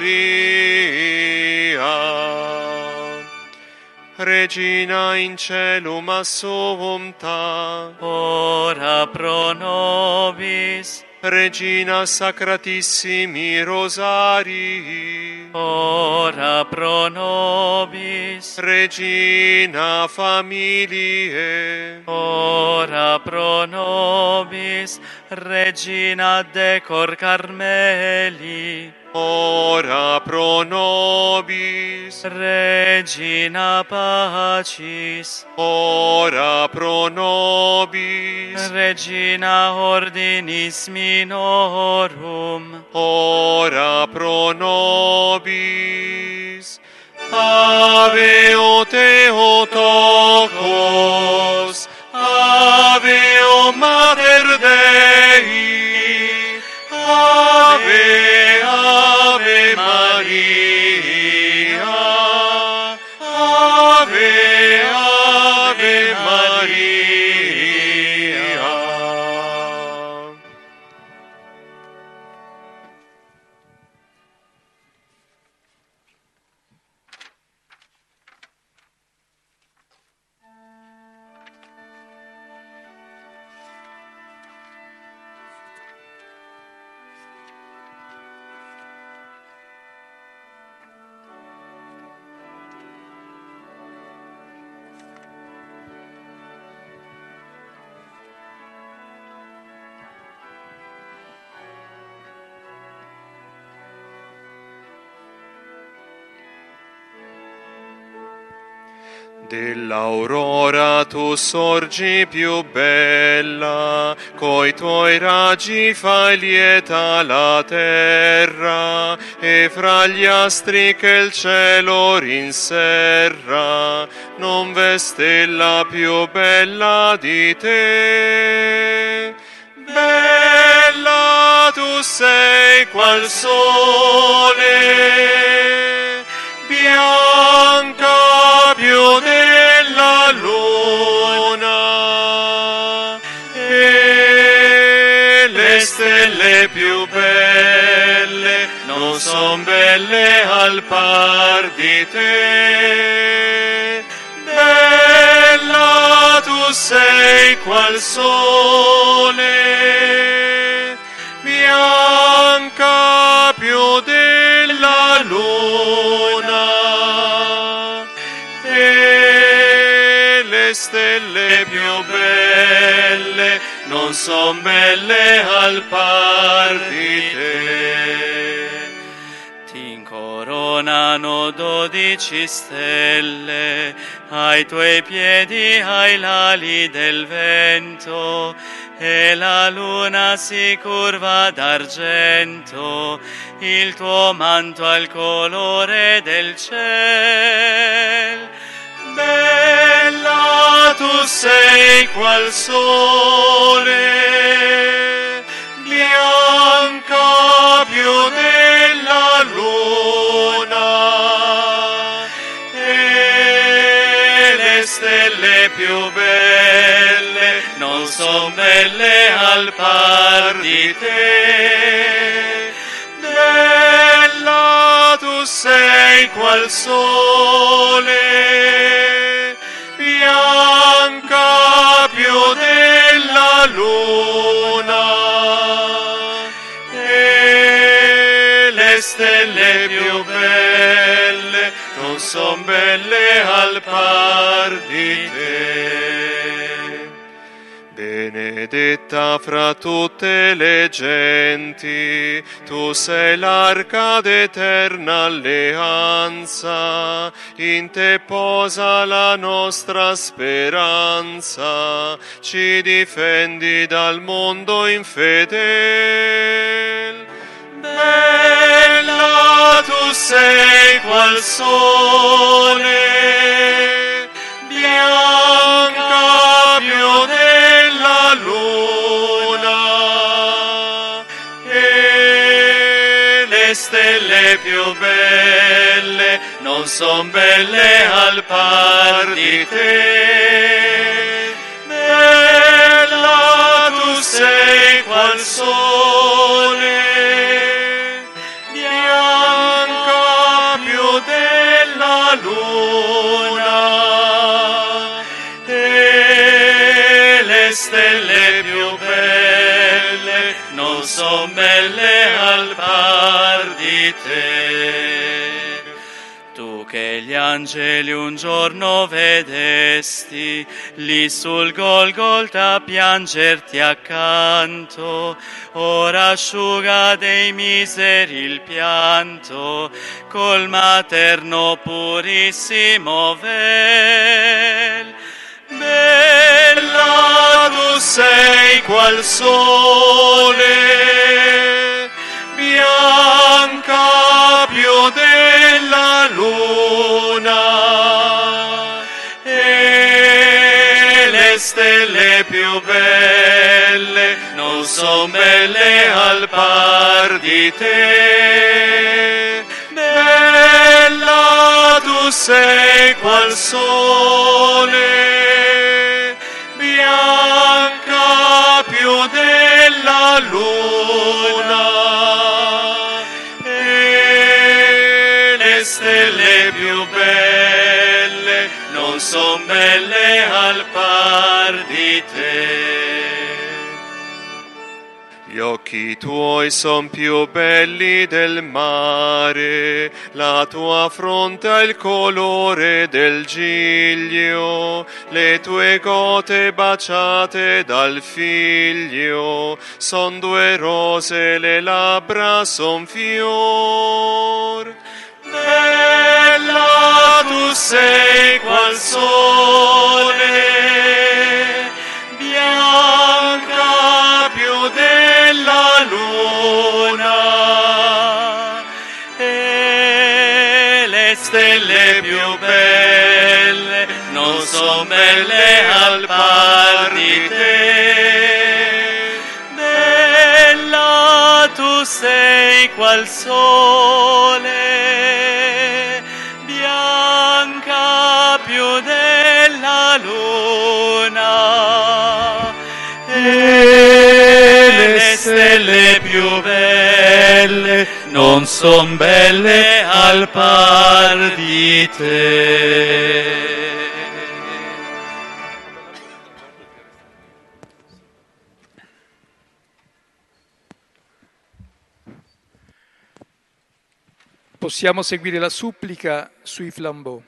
Maria. Regina in celum assumpta, ora pro nobis, Regina Sacratissimi Rosarii, ora pro nobis, Regina Familiae, ora pro nobis, Regina Decor Carmeli, ora pro nobis, Regina Pacis, ora pro nobis, Regina Ordinis Minorum, ora pro nobis. Ave o Theotokos, Ave o Mater Dei, Ave, Ave Maria, Ave, Ave Maria. Dell'aurora tu sorgi più bella, coi tuoi raggi fai lieta la terra, e fra gli astri che il cielo rinserra, non v'è stella più bella di te. Bella tu sei qual sole, bianca più della luna, e le stelle più belle non son belle al par di te. Bella tu sei qual sole, bianca più della luna, e le stelle più belle non son belle al par di te. Ti incoronano dodici stelle, ai tuoi piedi hai l'ali del vento, e la luna si curva d'argento, il tuo manto ha il colore del ciel. Bella tu sei qual sole, bianca più della luna, e le stelle più belle non son belle al par di te. Bella tu sei qual sole, bianca più della luna, e le stelle più belle non son belle al par di te. Benedetta fra tutte le genti, tu sei l'arca d'eterna alleanza, in te posa la nostra speranza, ci difendi dal mondo infedel. Bella tu sei qual sole, bianca più della luna, e le stelle più belle non son belle al par di te. Bella tu sei qual sole, bianca più della luna, e le stelle più belle non son belle al par di te. Tu che gli angeli un giorno vedesti, lì sul Golgolta piangerti accanto, ora asciuga dei miseri il pianto, col materno purissimo vel. Bella tu sei qual sole, bianca più della luna, e le stelle più belle non son belle al par di te. Bella tu sei qual sole, bianca più della luna, e le stelle più belle non son belle al par di te. Gli occhi tuoi son più belli del mare, la tua fronte ha il colore del giglio, le tue gote baciate dal figlio, son due rose, le labbra son fior. Bella tu sei qual qual sole, bianca più della luna, e le stelle più belle non son belle al par di te. Bella tu sei qual sole, bianca più della luna, e le stelle più belle non son belle al par di te. Possiamo seguire la supplica sui flambeau.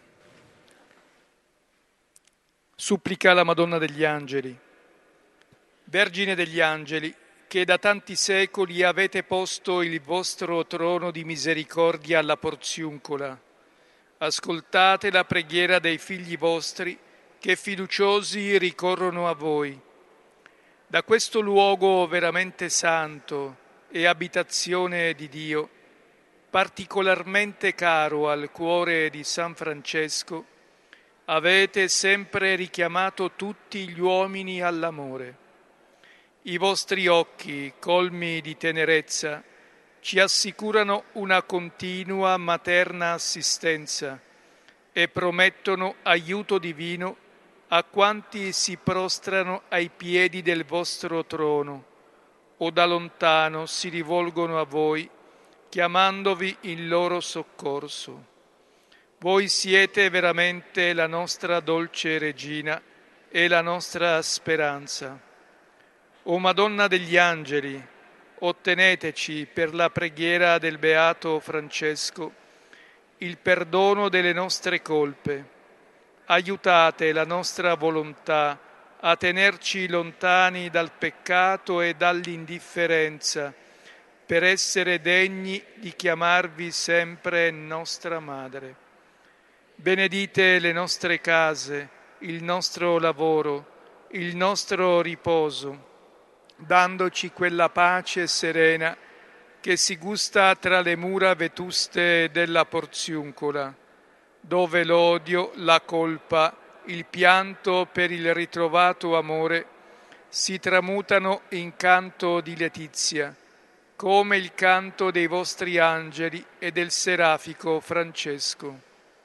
Supplica alla Madonna degli Angeli. Vergine degli Angeli, che da tanti secoli avete posto il vostro trono di misericordia alla Porziuncola, ascoltate la preghiera dei figli vostri che fiduciosi ricorrono a voi. Da questo luogo veramente santo e abitazione di Dio, particolarmente caro al cuore di San Francesco, avete sempre richiamato tutti gli uomini all'amore. I vostri occhi, colmi di tenerezza, ci assicurano una continua materna assistenza e promettono aiuto divino a quanti si prostrano ai piedi del vostro trono o da lontano si rivolgono a voi, chiamandovi in loro soccorso. Voi siete veramente la nostra dolce regina e la nostra speranza. O Madonna degli Angeli, otteneteci per la preghiera del Beato Francesco il perdono delle nostre colpe. Aiutate la nostra volontà a tenerci lontani dal peccato e dall'indifferenza, per essere degni di chiamarvi sempre nostra Madre. Benedite le nostre case, il nostro lavoro, il nostro riposo, dandoci quella pace serena che si gusta tra le mura vetuste della Porziuncola, dove l'odio, la colpa, il pianto per il ritrovato amore si tramutano in canto di letizia, come il canto dei vostri angeli e del serafico Francesco.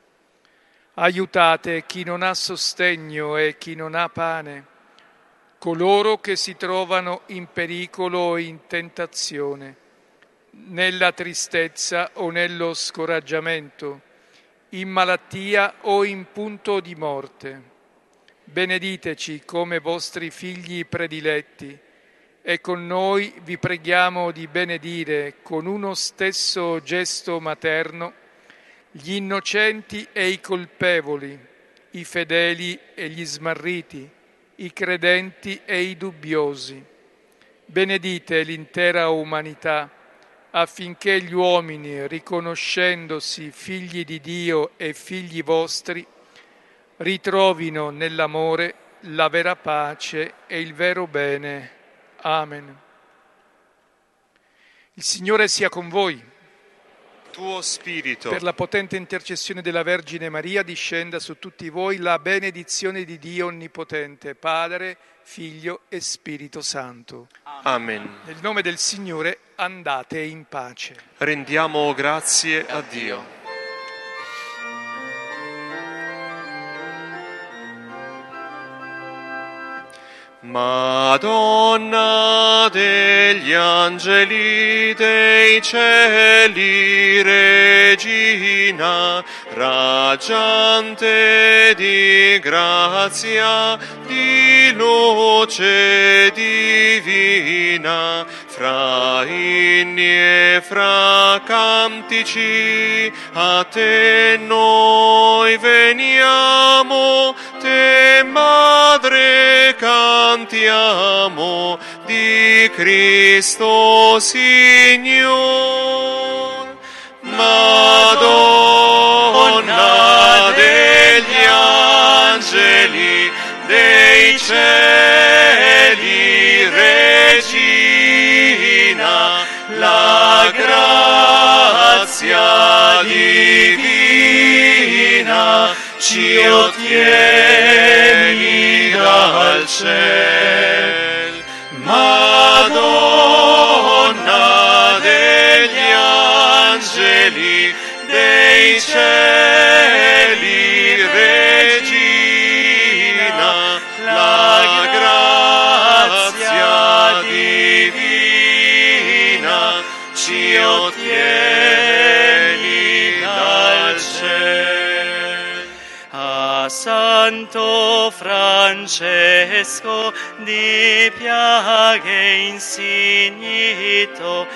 Aiutate chi non ha sostegno e chi non ha pane, coloro che si trovano in pericolo o in tentazione, nella tristezza o nello scoraggiamento, in malattia o in punto di morte. Benediteci come vostri figli prediletti e con noi vi preghiamo di benedire con uno stesso gesto materno gli innocenti e i colpevoli, i fedeli e gli smarriti, i credenti e i dubbiosi. Benedite l'intera umanità affinché gli uomini, riconoscendosi figli di Dio e figli vostri, ritrovino nell'amore la vera pace e il vero bene. Amen. Il Signore sia con voi. Tuo spirito. Per la potente intercessione della Vergine Maria discenda su tutti voi la benedizione di Dio Onnipotente, Padre, Figlio e Spirito Santo. Amen. Nel nome del Signore andate in pace. Rendiamo grazie a Dio. Madonna degli angeli dei cieli, Regina, raggiante di grazia, di luce divina, fra inni e fra cantici, a te noi veniamo, te Madre cantiamo, di Cristo Signor. Madonna degli angeli, dei cieli, Regina, la grazia divina ci ottieni dal ciel. Madonna degli angeli, dei cieli, Regina, la grazia divina ci ottieni dal ciel. A Santo Francesco di piaghe insignito,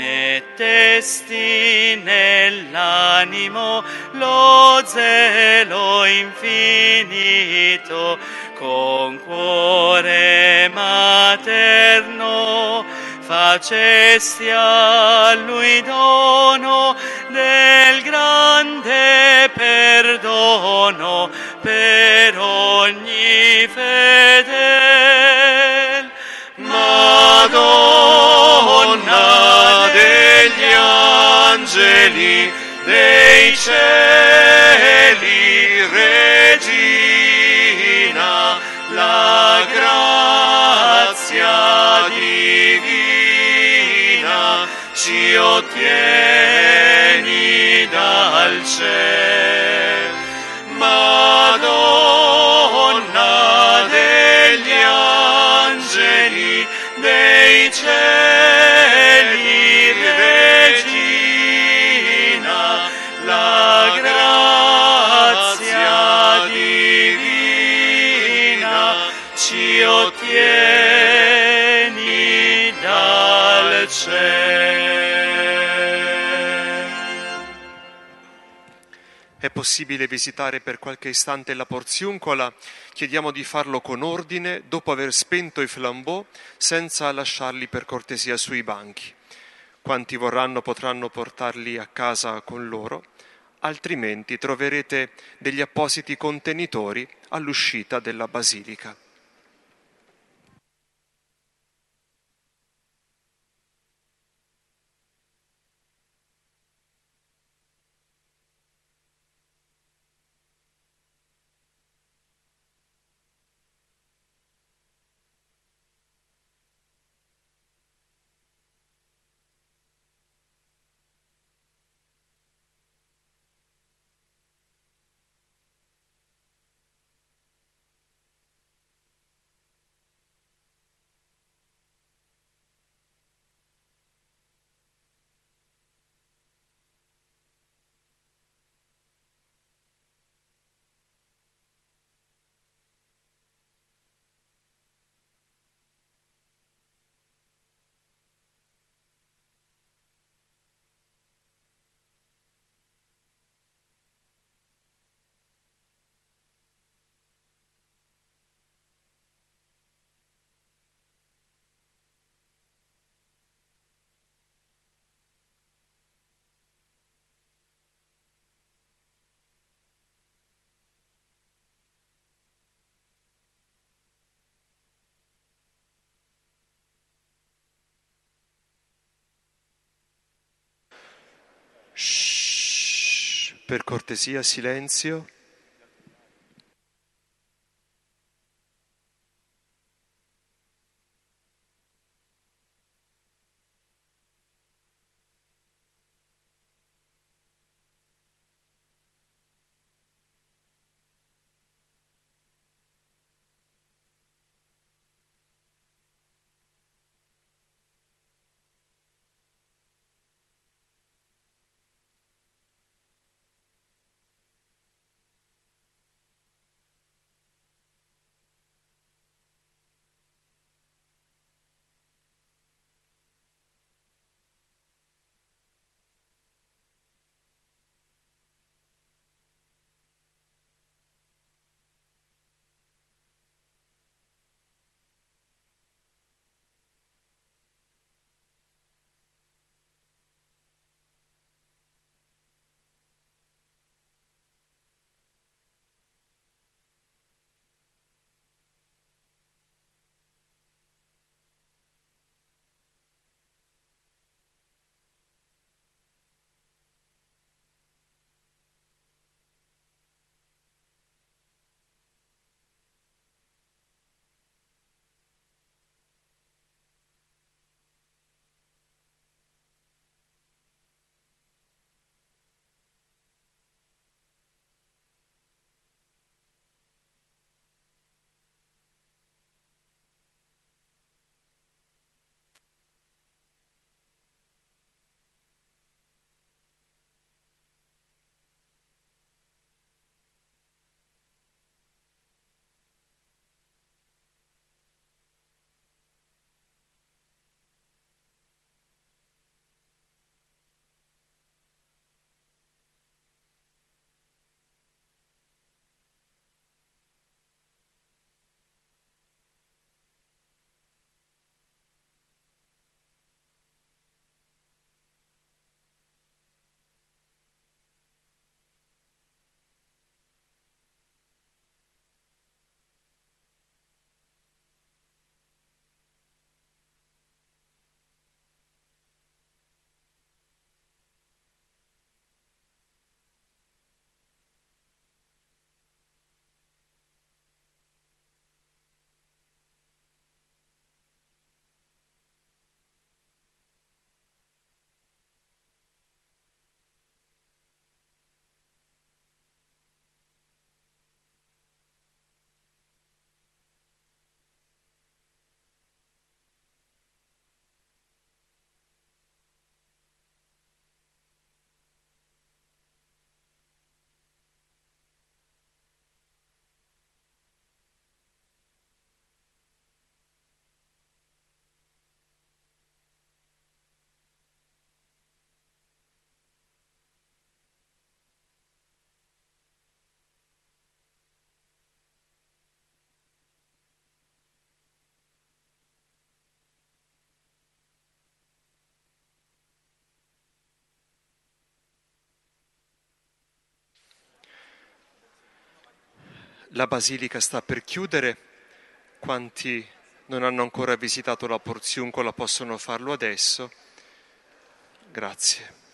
mettesti nell'animo lo zelo infinito, con cuore materno facesti a lui dono del grande perdono per ogni fedel. Madonna degli angeli, dei cieli, Regina, la grazia divina ci ottieni dal ciel. Madonna degli angeli, dei cieli, Regina, la grazia divina ci ottieni dal ciel. È possibile visitare per qualche istante la Porziuncola? Chiediamo di farlo con ordine, dopo aver spento i flambeau, senza lasciarli per cortesia sui banchi. Quanti vorranno potranno portarli a casa con loro, altrimenti troverete degli appositi contenitori all'uscita della basilica. Shh, per cortesia, silenzio. La basilica sta per chiudere. Quanti non hanno ancora visitato la Porziuncola possono farlo adesso. Grazie.